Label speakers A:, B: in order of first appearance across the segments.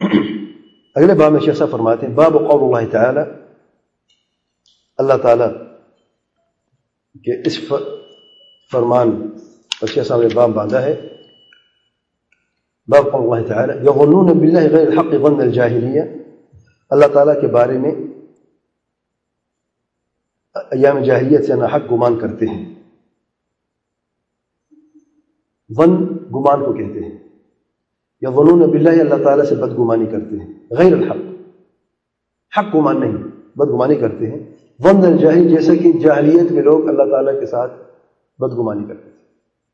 A: اگلے باب میں شیخ صاحب فرماتے ہیں باب قول اللہ تعالی، اللہ تعالیٰ کہ اس فرمان اور شیخ صاحب نے باب باندھا ہے، باب قول اللہ تعالی یظنون باللہ غیر الحق ظن الجاہلیہ، اللہ تعالیٰ کے بارے میں ایام جاہلیت سے ناحق گمان کرتے ہیں۔ ظن گمان کو کہتے ہیں، یظنون باللہ اللہ تعالیٰ سے بدگمانی کرتے ہیں، غیر الحق، حق گمان نہیں، بدگمانی کرتے ہیں، ظن الجاہل جیسا کہ جاہلیت میں لوگ اللہ تعالیٰ کے ساتھ بدگمانی کرتے تھے۔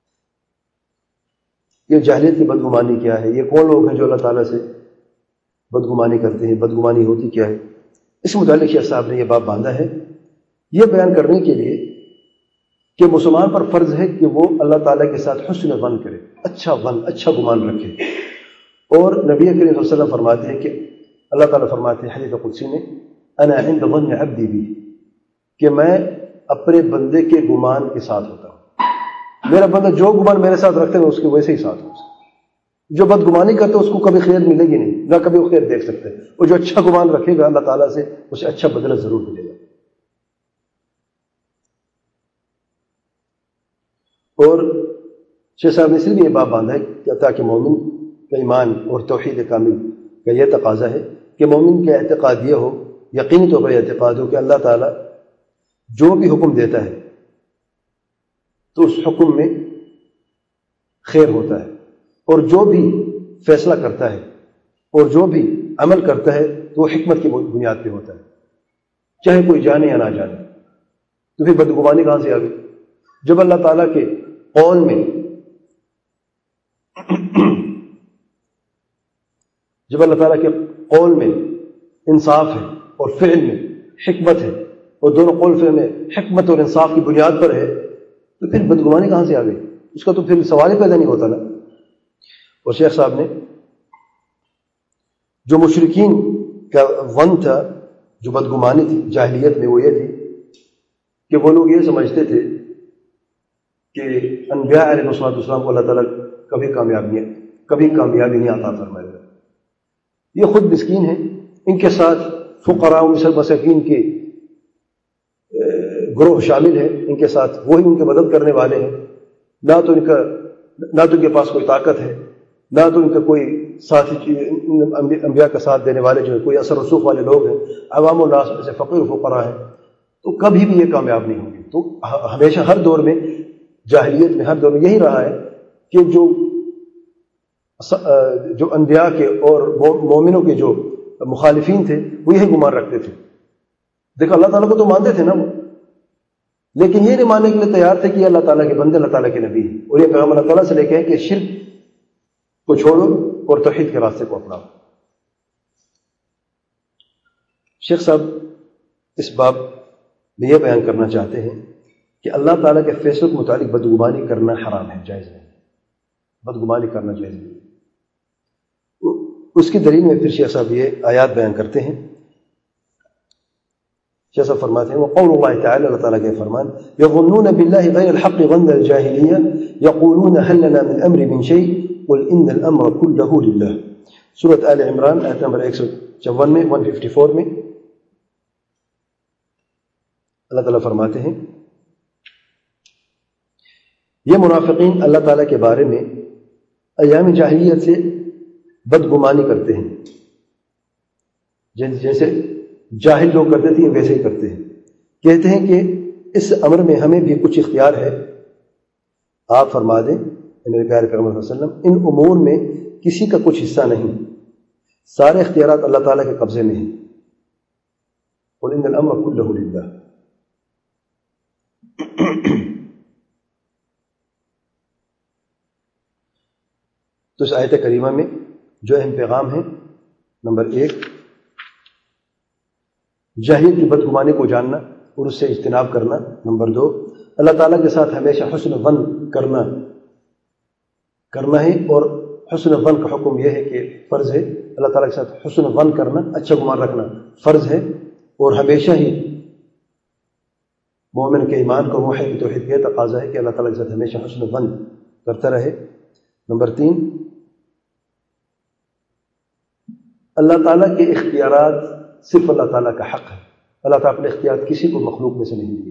A: یہ جاہلیت کی بدگمانی کیا ہے؟ یہ کون لوگ ہیں جو اللہ تعالیٰ سے بدگمانی کرتے ہیں؟ بدگمانی ہوتی کیا ہے؟ اس متعلق شیخ صاحب نے یہ باب باندھا ہے یہ بیان کرنے کے لیے کہ مسلمان پر فرض ہے کہ وہ اللہ تعالیٰ کے ساتھ حسن ظن کرے، اچھا گمان رکھے۔ اور نبی کریم صلی اللہ علیہ وسلم فرماتے ہیں کہ اللہ تعالیٰ فرماتے ہیں حدیث قدسی میں انا عند ظن عبدی بی، کہ میں اپنے بندے کے گمان کے ساتھ ہوتا ہوں، میرا بندہ جو گمان میرے ساتھ رکھتے ہیں میں اس کے ویسے ہی ساتھ ہوں۔ جو بدگمانی کرتے اس کو کبھی خیر ملے گی نہیں، نہ کبھی وہ خیر دیکھ سکتے، اور جو اچھا گمان رکھے گا اللہ تعالیٰ سے اسے اچھا بدلہ ضرور ملے گا۔ اور شیخ صاحب نے اس لیے یہ باب باندھا ہے کہ تاکہ مومن کا ایمان اور توحید کامل کا یہ تقاضا ہے کہ مومن کا اعتقاد یہ ہو، یقینی طور پر اعتقاد ہو کہ اللہ تعالیٰ جو بھی حکم دیتا ہے تو اس حکم میں خیر ہوتا ہے، اور جو بھی فیصلہ کرتا ہے اور جو بھی عمل کرتا ہے تو وہ حکمت کی بنیاد پہ ہوتا ہے، چاہے کوئی جانے یا نہ جانے۔ تو پھر بدگمانی کہاں سے آ گئی؟ جب اللہ تعالیٰ کے قول میں جب اللہ تعالیٰ کے قول میں انصاف ہے اور فعل میں حکمت ہے، اور دونوں قول فعل میں حکمت اور انصاف کی بنیاد پر ہے، تو پھر بدگمانی کہاں سے آ گئی؟ اس کا تو پھر سوال ہی پیدا نہیں ہوتا نا۔ اور شیخ صاحب نے جو مشرکین کا ظن تھا، جو بدگمانی تھی جاہلیت میں، وہ یہ تھی کہ وہ لوگ یہ سمجھتے تھے کہ انبیاء علیہ السلام کو اللہ تعالیٰ کبھی کامیابی نہیں عطا فرمائے گا، یہ خود مسکین ہیں، ان کے ساتھ فقراء و مساکین کے گروہ شامل ہیں، ان کے ساتھ وہی ان کے مدد کرنے والے ہیں، نہ تو ان کے پاس کوئی طاقت ہے، نہ تو ان کا کوئی ساتھی، انبیاء کا ساتھ دینے والے جو ہے کوئی اثر رسوخ والے لوگ ہیں، عوام الناس میں سے فقیر و فقراء ہیں، تو کبھی بھی یہ کامیاب نہیں ہوں گے۔ تو ہمیشہ ہر دور میں جاہلیت میں ہر دور میں یہی رہا ہے کہ جو انبیاء کے اور مومنوں کے جو مخالفین تھے وہ یہی گمان رکھتے تھے۔ دیکھو اللہ تعالیٰ کو تو مانتے تھے نا وہ، لیکن یہ نہیں ماننے کے لیے تیار تھے کہ اللہ تعالیٰ کے بندے اللہ تعالیٰ کے نبی ہیں، اور یہ پیغام اللہ تعالیٰ سے لے کے ہیں کہ شرک کو چھوڑو اور توحید کے راستے کو اپناؤ۔ شیخ صاحب اس باب میں یہ بیان کرنا چاہتے ہیں کہ اللہ تعالیٰ کے فیصلوں کے متعلق بدگمانی کرنا حرام ہے، جائز نہیں، بدگمانی کرنا جائز نہیں۔ اس کی دلیل میں پھر شیخ صاحب یہ آیات بیان کرتے ہیں۔ شیخ صاحب فرماتے ہیں وقول اللہ تعالی، اللہ تعالیٰ کے فرمان یظنون باللہ غیر الحق ظن الجاہلیہ یقولون هل لنا من امر من شیء قل ان الامر كله للہ، سورۃ آل عمران آیت نمبر 154 میں 154 میں اللہ تعالیٰ فرماتے ہیں یہ منافقین اللہ تعالیٰ کے بارے میں ایام جاہلیت سے بدگمانی کرتے ہیں، جیسے جاہل لوگ کرتے تھے ویسے ہی کرتے ہیں، کہتے ہیں کہ اس امر میں ہمیں بھی کچھ اختیار ہے۔ آپ فرما دیں میرے پیارے پیغمبر صلی اللہ علیہ وسلم، ان امور میں کسی کا کچھ حصہ نہیں، سارے اختیارات اللہ تعالیٰ کے قبضے میں ہیں۔ قل ان الامر كله للہ۔ تو اس آیت کریمہ میں جو اہم پیغام ہے، نمبر 1 جاہلیت کی بدگمانی کو جاننا اور اس سے اجتناب کرنا، نمبر 2 اللہ تعالیٰ کے ساتھ ہمیشہ حسن ظن کرنا ہے، اور حسن ظن کا حکم یہ ہے کہ فرض ہے، اللہ تعالیٰ کے ساتھ حسن ظن کرنا، اچھا گمان رکھنا فرض ہے، اور ہمیشہ ہی مومن کے ایمان کو موحد کی توحید کا تقاضا ہے کہ اللہ تعالیٰ کے ساتھ ہمیشہ حسن ظن کرتا رہے۔ نمبر 3 اللہ تعالیٰ کے اختیارات صرف اللہ تعالیٰ کا حق ہے. اللہ تعالیٰ اپنے اختیارات کسی کو مخلوق میں سے نہیں دیے.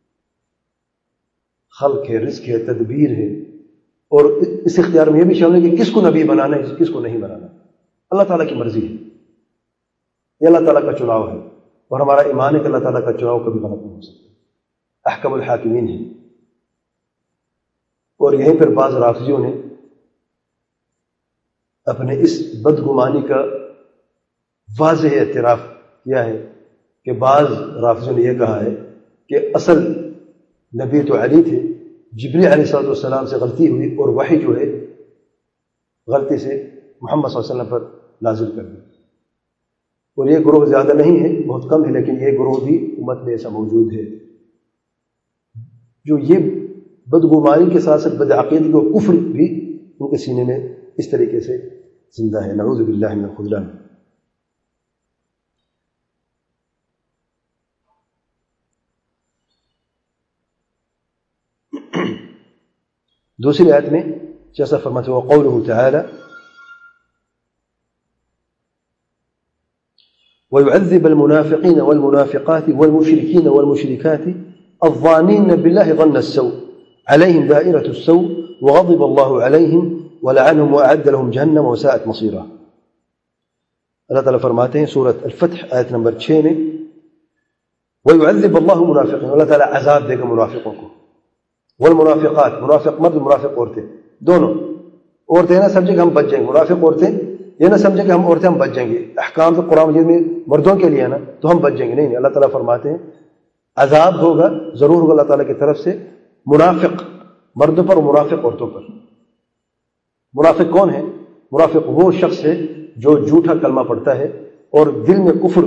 A: خلق ہے، رزق ہے، تدبیر ہے، اور اس اختیار میں یہ بھی شامل ہے کہ کس کو نبی بنانا ہے کس کو نہیں بنانا. اللہ تعالیٰ کی مرضی ہے، یہ اللہ تعالیٰ کا چناؤ ہے، اور ہمارا ایمان ہے کہ اللہ تعالیٰ کا چناؤ کبھی غلط نہیں ہو سکتا. احکم الحاکمین ہے. اور یہیں پر بعض رافضیوں نے اپنے اس بدگمانی کا واضح اعتراف کیا ہے کہ بعض رافضیوں نے یہ کہا ہے کہ اصل نبی تو علی تھے، جبریل علیہ السلام سے غلطی ہوئی اور وحی جو ہے غلطی سے محمد صلی اللہ علیہ وسلم پر نازل کر دی. اور یہ گروہ زیادہ نہیں ہے، بہت کم ہے، لیکن یہ گروہ بھی امت میں ایسا موجود ہے جو یہ بدگمانی کے ساتھ ساتھ بدعقیدگی و کفر بھی ان کے سینے میں اس طریقے سے زندہ ہے. نعوذ باللہ من الخذلان. دوسری آیت میں جیسا فرماتے ہیں وقوله تعالی ويعذب المنافقين والمنافقات والمشركين والمشركات الظانين بالله ظن السوء عليهم دائرة السوء وغضب الله عليهم ولعنهم وأعد لهم جهنم وساءت مصيرا. اللہ تعالیٰ فرماتے ہیں سورۃ الفتح آیت نمبر 6 میں ويعذب الله المنافقين، اللہ تعالیٰ عذاب دے گا منافقوں کو، والمنافقات، منافق مرد منافق عورتیں دونوں. عورتیں نہ سمجھیں کہ ہم بچ جائیں گے، منافق عورتیں یہ نہ سمجھیں کہ ہم عورتیں ہم بچ جائیں گے. احکام تو قرآن مجید میں مردوں کے لیے نا تو ہم بچ جائیں گے، نہیں. اللہ تعالیٰ فرماتے ہیں عذاب ہوگا، ضرور ہوگا اللہ تعالیٰ کی طرف سے منافق مردوں پر اور منافق عورتوں پر. منافق کون ہے؟ منافق وہ شخص ہے جو جھوٹا کلمہ پڑھتا ہے اور دل میں کفر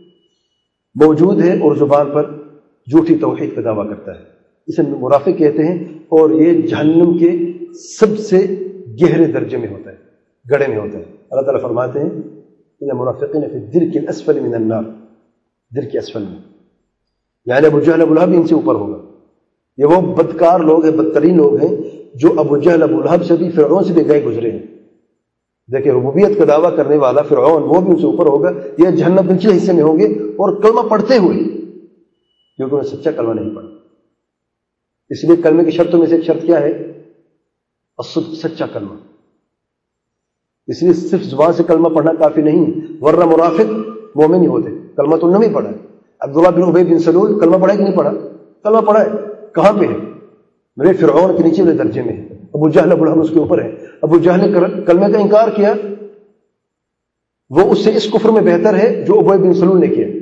A: موجود ہے اور زبان پر جھوٹی توحید کا دعویٰ کرتا ہے، اسے منافق کہتے ہیں. اور یہ جہنم کے سب سے گہرے درجے میں ہوتا ہے، گڑھے میں ہوتا ہے. اللہ تعالیٰ فرماتے ہیں ان المنافقین فی الدرک الاسفل من النار، درک اسفل میں، یعنی ابو جہل ابو لہب ان سے اوپر ہوگا. یہ وہ بدکار لوگ ہیں، بدترین لوگ ہیں جو ابو جہل ابو لہب سے بھی فرعون سے بھی گئے گزرے ہیں. دیکھیں ربوبیت کا دعویٰ کرنے والا فرعون وہ بھی ان سے اوپر ہوگا. یہ جہنم کے نچلے حصے میں ہوں گے اور کلمہ پڑھتے ہوئے، کیونکہ انہیں سچا کلمہ نہیں پڑھا. اس لیے کلمے کی شرطوں میں سے ایک شرط کیا ہے؟ الصدق، سچا کلمہ. اس لیے صرف زبان سے کلمہ پڑھنا کافی نہیں، ورنہ منافق مومن ہی ہوتے. کلمہ تو نہیں پڑھا ہے. عبداللہ بن ابی بن سلول کلمہ پڑھا ہے کہ نہیں پڑھا؟ کلمہ پڑھا ہے. کہاں پہ ہے؟ میرے فرعون کے نیچے والے درجے میں ہے. ابو جہل ابو لہب اس کے اوپر ہے. ابو جہل نے کلمے کا انکار کیا، وہ اس سے اس کفر میں بہتر ہے جو ابی بن سلول نے کیا،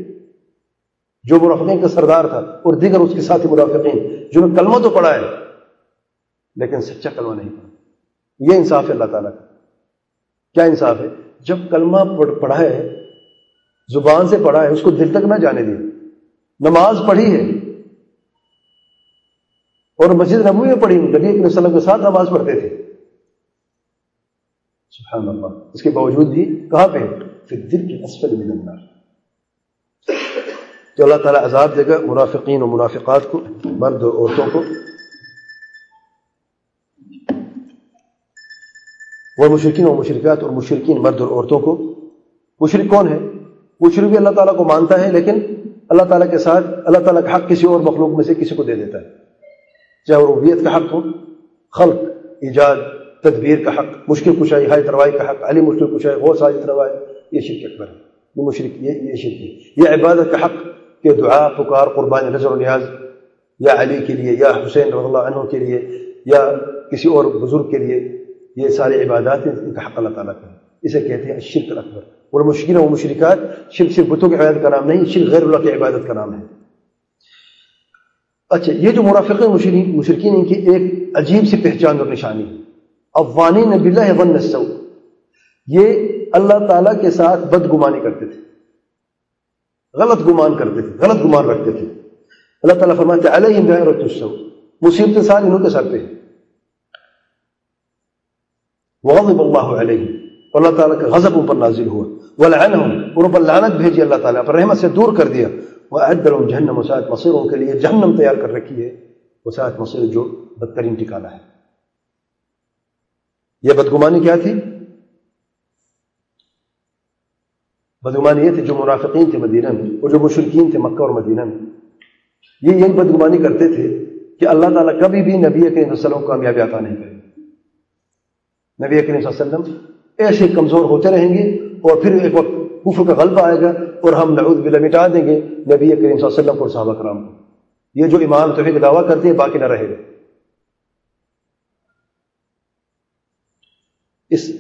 A: جو منافقین کا سردار تھا، اور دیگر اس کے ساتھی منافقین جنہوں نے کلمہ تو پڑھا ہے لیکن سچا کلمہ نہیں پڑھا. یہ انصاف ہے اللہ تعالیٰ کا. کیا انصاف ہے؟ جب کلمہ پڑھا ہے، زبان سے پڑھا ہے، اس کو دل تک نہ جانے دیا. نماز پڑھی ہے اور مسجد نبوی میں پڑھی، نبی صلی اللہ علیہ وسلم کے ساتھ نماز پڑھتے تھے، سبحان اللہ. اس کے باوجود بھی کہاں پہ؟ فی الدرک الاسفل من النار. تو اللہ تعالیٰ عذاب دے گا منافقین و منافقات کو، مرد اور عورتوں کو. وہ مشرکین و مشرکات، اور مشرکین مرد اور عورتوں کو. مشرک کون ہے؟ مشرک بھی اللہ تعالیٰ کو مانتا ہے لیکن اللہ تعالیٰ کے ساتھ اللہ تعالیٰ کا حق کسی اور مخلوق میں سے کسی کو دے دیتا ہے، چاہے وہ ربوبیت کا حق ہو، خلق، ایجاد، تدبیر کا حق، مشکل کشائی، حاجت روائی کا حق، علی مشکل کشائی، غوث حاجت روائی. یہ شرک اکبر ہے. یہ مشرک یہ شرک ہے. یہ عبادت کا حق کہ دعا، پکار، قربانی، نذر و نیاز یا علی کے لیے یا حسین رضی اللہ عنہ کے لیے یا کسی اور بزرگ کے لیے، یہ ساری عبادات ہیں، ان کا حق اللہ تعالیٰ کا ہے. اسے کہتے ہیں الشرک الاکبر. اور مشرکین و مشرکات، شرک صرف بتوں کی عبادت کا نام نہیں، شرک غیر اللہ کی عبادت کا نام ہے. اچھا، یہ جو منافقین مشرکین ان کی ایک عجیب سی پہچان اور نشانی ہے. الظانین باللہ ظن السوء، یہ اللہ تعالیٰ کے ساتھ بدگمانی کرتے تھے، غلط گمان کرتے تھے، غلط گمان رکھتے تھے. اللہ تعالیٰ فرماتے ہیں علیہم دائرۃ السوء، مصیبت سال انہوں کے سر پہ ہے. وغضب اللہ علیہم، اللہ تعالیٰ کا غضب ان پر نازل ہوا. ولعنہم، ان پر لعنت بھیجی اللہ تعالیٰ پر، رحمت سے دور کر دیا. وأعد لهم جہنم وساءت مصیر، ان کے لیے جہنم تیار کر رکھی ہے، وساءت مصیر، جو بدترین ٹھکانہ ہے. یہ بدگمانی کیا تھی؟ بدگمانی یہ تھی جو منافقین تھے مدینہ میں اور جو مشرکین تھے مکہ اور مدینہ میں، یہ یہی بدگمانی کرتے تھے کہ اللہ تعالیٰ کبھی بھی نبی کریم صلی اللہ علیہ وسلم کو کامیابی عطا نہیں کرے. نبی کریم صلی اللہ علیہ وسلم ایسے کمزور ہوتے رہیں گے اور پھر ایک وقت کفر کا غلبہ آئے گا اور ہم نعوذ باللہ مٹا دیں گے نبی کریم صلی اللہ علیہ وسلم اور صحابہ کرام کو. یہ جو ایمان توحید کا دعویٰ کرتے ہیں باقی نہ رہے گا. اس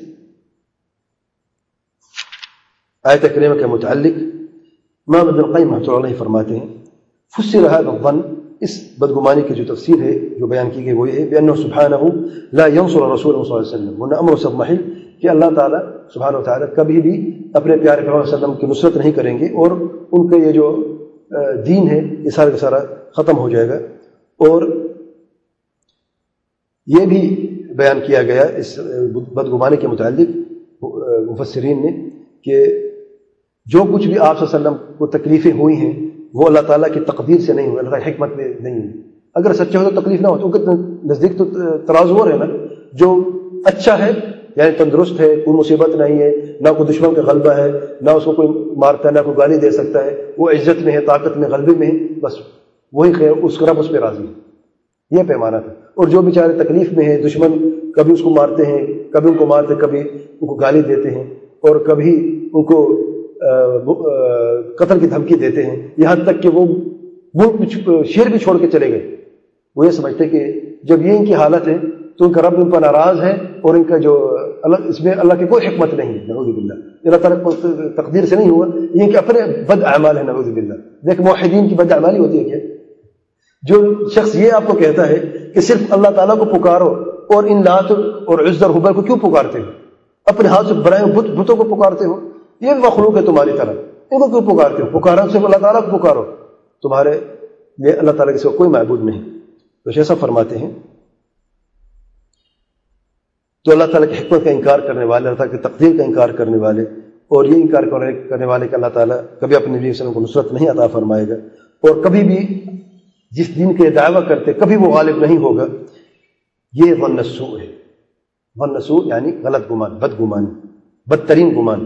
A: آیت کریمہ کے متعلق امام ابن القیم رحمۃ اللہ علیہ فرماتے ہیں فسر هذا الظن، اس بدگمانی کی جو تفسیر ہے جو بیان کی گئی وہ یہ ہے بأنه سبحانه لا ينصر رسول صلی اللہ علیہ وسلم، ورنہ امر سب محل کہ اللہ تعالیٰ سبحانہ و تعالیٰ کبھی بھی اپنے پیارے پیغمبر صلی اللہ علیہ وسلم کی نصرت نہیں کریں گے اور ان کا یہ جو دین ہے یہ سارا کا سارا ختم ہو جائے گا. اور یہ بھی بیان کیا گیا اس بدگمانی کے متعلق مفسرین نے کہ جو کچھ بھی آپ صلی اللہ علیہ وسلم کو تکلیفیں ہوئی ہیں وہ اللہ تعالیٰ کی تقدیر سے نہیں ہوئی، اللہ تعالیٰ کی حکمت میں نہیں ہوئی. اگر سچا ہو تو تکلیف نہ ہو، تو ان کے نزدیک تو ترازو ہے نا، جو اچھا ہے یعنی تندرست ہے، کوئی مصیبت نہیں ہے، نہ کوئی دشمن کا غلبہ ہے، نہ اس کو کوئی مارتا ہے، نہ کوئی گالی دے سکتا ہے، وہ عزت میں ہے، طاقت میں، غلبے میں ہے، بس وہی خیر، اس کا رب اس پہ راضی ہے. یہ پیمانہ تھا. اور جو بیچارے تکلیف میں ہیں، دشمن کبھی اس کو مارتے ہیں، کبھی ان کو مارتے، کبھی ان کو گالی دیتے ہیں اور کبھی ان کو قتل کی دھمکی دیتے ہیں، یہاں تک کہ وہ شیر بھی چھوڑ کے چلے گئے. وہ یہ سمجھتے کہ جب یہ ان کی حالت ہے تو ان کا رب ان پر ناراض ہے اور ان کا جو اس میں اللہ کی کوئی حکمت نہیں ہے. نعوذ باللہ، اللہ تعالیٰ کو تقدیر سے نہیں ہوا، یہ کہ اپنے بد اعمال ہے. نعوذ باللہ. دیکھ موحدین کی بد اعمالی ہوتی ہے کیا؟ جو شخص یہ آپ کو کہتا ہے کہ صرف اللہ تعالیٰ کو پکارو اور ان لات اور عزا اور حبل کو کیوں پکارتے ہو؟ اپنے ہاتھ سے بنائے بتوں کو پکارتے ہو، یہ مخلوق ہے تمہاری طرح، ان کو کیوں پکارتے ہو؟ پکارا صرف اللہ تعالیٰ کو پکارو، تمہارے لیے اللہ تعالیٰ کے سوا کوئی معبود نہیں. تو ایسا فرماتے ہیں. تو اللہ تعالیٰ کی حکمت کا انکار کرنے والے، اللہ تعالیٰ کی تقدیر کا انکار کرنے والے اور یہ انکار کرنے والے کہ اللہ تعالیٰ کبھی اپنے نبی صلی اللہ علیہ وسلم کو نصرت نہیں عطا فرمائے گا اور کبھی بھی جس دین کے دعویٰ کرتے کبھی وہ غالب نہیں ہوگا، یہ ظن السوء ہے. ظن السوء یعنی غلط گمان، بد گمانی، بدترین گمان.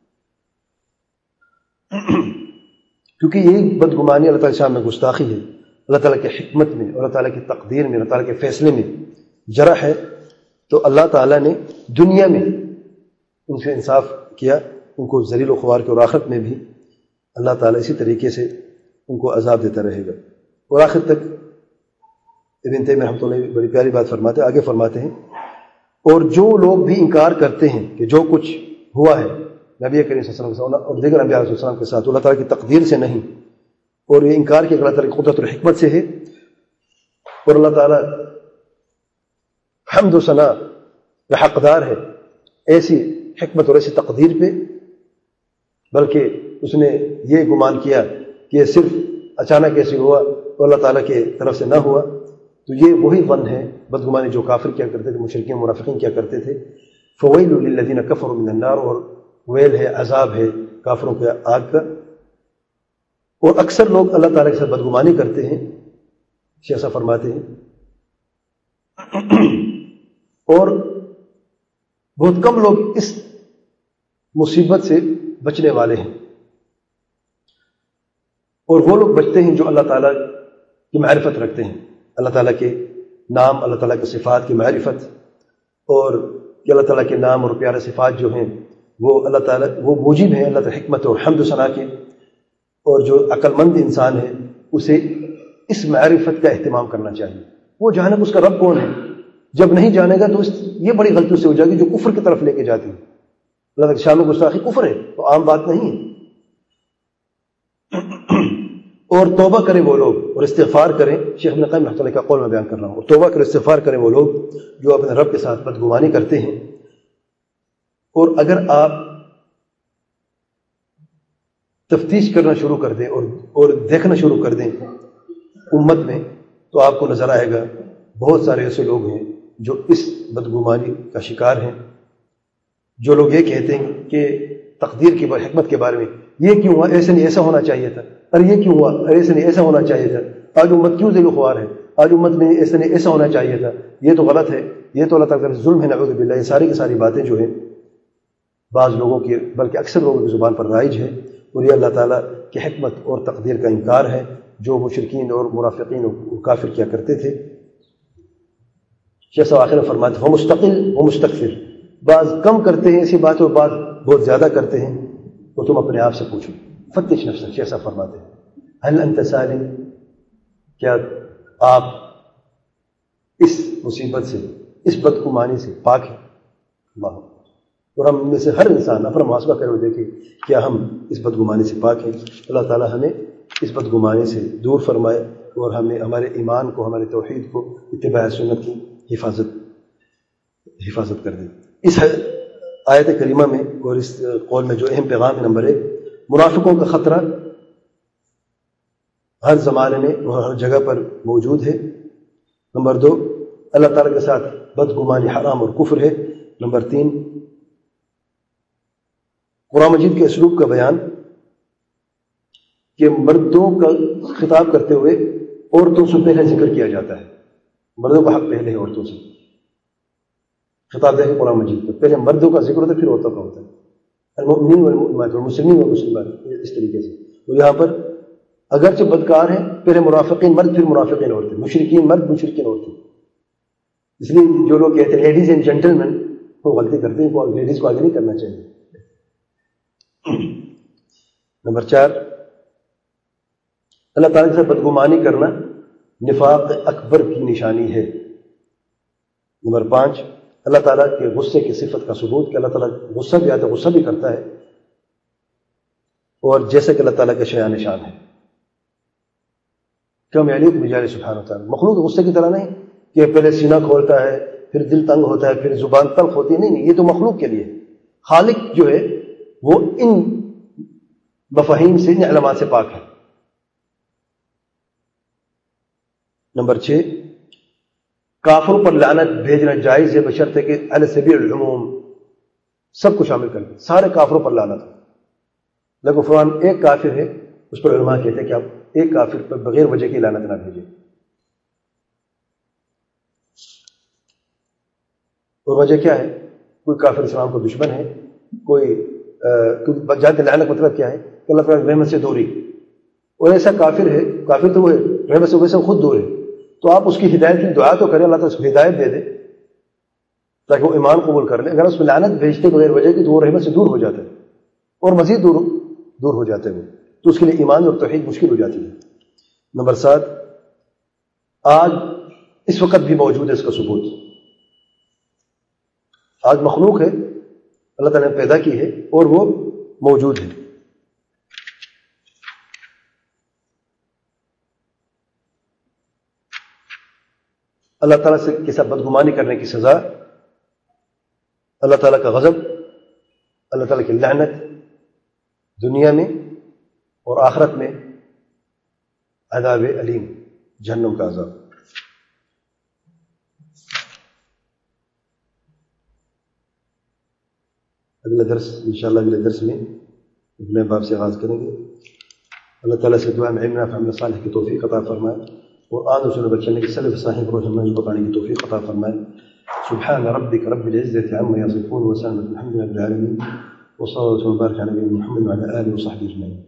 A: کیونکہ یہی بدگمانی اللہ تعالیٰ کے سامنے گستاخی ہے، اللہ تعالیٰ کی حکمت میں اور اللہ تعالیٰ کی تقدیر میں، اللہ تعالیٰ کے فیصلے میں جرح ہے. تو اللہ تعالیٰ نے دنیا میں ان سے انصاف کیا، ان کو ذلیل و خوار کے، اور آخرت میں بھی اللہ تعالیٰ اسی طریقے سے ان کو عذاب دیتا رہے گا. اور آخر تک ابن تیمیہ رحمۃ اللہ علیہ بڑی پیاری بات فرماتے ہیں، آگے فرماتے ہیں اور جو لوگ بھی انکار کرتے ہیں کہ جو کچھ ہوا ہے نبی کریم صلی اللہ علیہ وسلم اور دیگر انبیاء علیہ السلام کے ساتھ اللہ تعالیٰ کی تقدیر سے نہیں، اور یہ انکار کہ اللہ تعالیٰ کی قدرت اور حکمت سے ہے، اور اللہ تعالیٰ حمد و ثنا کا حقدار ہے ایسی حکمت اور ایسی تقدیر پہ، بلکہ اس نے یہ گمان کیا کہ یہ صرف اچانک ایسے ہوا اور اللہ تعالیٰ کی طرف سے نہ ہوا. تو یہ وہی ظن ہے بدگمانی جو کافر کیا کرتے تھے، مشرکین منافقین کیا کرتے تھے. فویل للذین کفروا من النار، اور ویل ہے، عذاب ہے کافروں کے آگ کا. اور اکثر لوگ اللہ تعالیٰ کے ساتھ بدگمانی کرتے ہیں، ایسا فرماتے ہیں، اور بہت کم لوگ اس مصیبت سے بچنے والے ہیں. اور وہ لوگ بچتے ہیں جو اللہ تعالیٰ کی معرفت رکھتے ہیں، اللہ تعالیٰ کے نام، اللہ تعالیٰ کے صفات کی معرفت، اور کہ اللہ تعالیٰ کے نام اور پیارے صفات جو ہیں وہ اللہ تعالیٰ وہ موجب ہیں اللہ تعالیٰ حکمت اور حمد و ثنا کے. اور جو عقل مند انسان ہے اسے اس معرفت کا اہتمام کرنا چاہیے. وہ جانے اس کا رب کون ہے، جب نہیں جانے گا تو یہ بڑی غلطی سے ہو جائے گی جو کفر کی طرف لے کے جاتی ہے. اللہ تعالیٰ کی شان و گستاخی کفر ہے، تو عام بات نہیں ہے. اور توبہ کریں وہ لوگ اور استغفار کریں. شیخ ابن قیم رحمۃ اللہ کا قول میں بیان کر رہا ہوں. اور توبہ کریں، استغفار کریں وہ لوگ جو اپنے رب کے ساتھ بدگمانی کرتے ہیں. اور اگر آپ تفتیش کرنا شروع کر دیں اور دیکھنا شروع کر دیں امت میں، تو آپ کو نظر آئے گا بہت سارے ایسے لوگ ہیں جو اس بدگمانی کا شکار ہیں. جو لوگ یہ کہتے ہیں کہ تقدیر کی حکمت کے بارے میں، یہ کیوں ہوا، ایسے نہیں ایسا ہونا چاہیے تھا، ارے یہ کیوں ہوا، ارے ایسے نہیں ایسا ہونا چاہیے تھا، آج امت کیوں ذل و خوار ہے، آج امت میں ایسے نہیں ایسا ہونا چاہیے تھا، یہ تو غلط ہے، یہ تو اللہ تعالیٰ کا ظلم ہے، نعوذ باللہ. یہ ساری کی ساری باتیں جو ہیں بعض لوگوں کی بلکہ اکثر لوگوں کی زبان پر رائج ہے، اور یہ اللہ تعالیٰ کی حکمت اور تقدیر کا انکار ہے جو مشرکین اور منافقین اور کافر کیا کرتے تھے۔ شیخ صاحب آخر میں فرماتے ہیں وہ مستقل وہ مستکثر، بعض کم کرتے ہیں اسی بات اور بعض بہت زیادہ کرتے ہیں، تو تم اپنے آپ سے پوچھو، فتش نفسک۔ شیخ صاحب فرماتے ہیں هل انت سالم، کیا آپ اس مصیبت سے، اس بدگمانی سے پاک ہیں؟ اللہ، اور ہم میں سے ہر انسان اپنا محاسبہ کرے ہوئے دیکھے کیا ہم اس بدگمانی سے پاک ہیں۔ اللہ تعالیٰ ہمیں اس بدگمانی سے دور فرمائے اور ہمیں ہمارے ایمان کو، ہمارے توحید کو، اتباع سنت کی حفاظت کر دے۔ اس آیت کریمہ میں اور اس قول میں جو اہم پیغام ہے، نمبر 1، منافقوں کا خطرہ ہر زمانے میں اور ہر جگہ پر موجود ہے۔ نمبر 2، اللہ تعالیٰ کے ساتھ بدگمانی حرام اور کفر ہے۔ نمبر 3، قرآن مجید کے اسلوب کا بیان کہ مردوں کا خطاب کرتے ہوئے عورتوں سے پہلے ذکر کیا جاتا ہے، مردوں کا حق پہلے ہے عورتوں سے خطاب دیکھیں قرآن مجید پر، پہلے مردوں کا ذکر ہوتا ہے پھر عورتوں کا ہوتا ہے، المؤمنین والمؤمنات والمسلمین والمسلمات، اس طریقے سے۔ اور یہاں پر اگرچہ بدکار ہیں، پہلے منافقین مرد پھر منافقین عورتیں، مشرکین مرد مشرکین عورتیں، اس لیے جو لوگ کہتے ہیں لیڈیز اینڈ جینٹلمین وہ غلطی کرتے ہیں، وہ لیڈیز کو آگے نہیں کرنا چاہیے۔ نمبر 4، اللہ تعالیٰ سے بدگمانی کرنا نفاق اکبر کی نشانی ہے۔ نمبر 5، اللہ تعالیٰ کے غصے کی صفت کا ثبوت کہ اللہ تعالیٰ غصہ بھی آتا ہے، غصہ بھی کرتا ہے، اور جیسے کہ اللہ تعالیٰ کے شایان نشان ہے۔ کم یلیق بجلالہ سبحانہ وتعالیٰ، مخلوق غصے کی طرح نہیں کہ پہلے سینہ کھولتا ہے پھر دل تنگ ہوتا ہے پھر زبان تلخ ہوتی ہے، نہیں، یہ تو مخلوق کے لیے۔ خالق جو ہے وہ ان مفاہیم سے، ان علامات سے پاک ہے۔ نمبر 6، کافروں پر لعنت بھیجنا جائز ہے بشرطے کہ علی سبیل العموم، سب کو شامل کر کے سارے کافروں پر لعنت ہو۔ لیکن فلان ایک کافر ہے، اس پر علماء کہتے ہیں کہ آپ ایک کافر پر بغیر وجہ کی لعنت نہ بھیجیں۔ اور وجہ کیا ہے؟ کوئی کافر اسلام کو دشمن ہے، کوئی جاتے لعنت کا مطلب کیا ہے کہ اللہ تعالیٰ رحمت سے دوری، اور ایسا کافر ہے، کافر تو وہ ہے رحمت سے ویسے خود دور ہے، تو آپ اس کی ہدایت کی دعا تو کریں، اللہ تعالیٰ اس کو ہدایت دے دے تاکہ وہ ایمان قبول کر لے۔ اگر اس میں لعنت بھیجتے بغیر وجہ کی تو وہ رحمت سے دور ہو جاتا ہے اور مزید دور ہو جاتے ہیں، تو اس کے لیے ایمان اور توحید مشکل ہو جاتی ہے۔ نمبر 7، آج اس وقت بھی موجود ہے اس کا ثبوت، آج مخلوق ہے، اللہ تعالیٰ نے پیدا کی ہے اور وہ موجود ہے۔ اللہ تعالیٰ سے کے ساتھ بدگمانی کرنے کی سزا، اللہ تعالیٰ کا غضب، اللہ تعالیٰ کی لعنت دنیا میں اور آخرت میں، عذاب علیم، جہنم کا عذاب۔ اگلا درس انشاءاللہ اگلے درس میں اپنے باب سے آغاز کریں گے۔ اللہ تعالیٰ سے دعا میں علم نافع عمل صالح کی توفیق عطا فرمائے، اور آن رسول بچنے کی سلف صاحب روح ہمیں بتانے کی توفیق عطا فرمائے۔ سبحان ربک رب العزة عما یصفون وسلام الحمد للہ رب العالمین، وصلی اللہ وسلم وبارک علی نبینا محمد وعلی آلہ وصحبہ اجمعین۔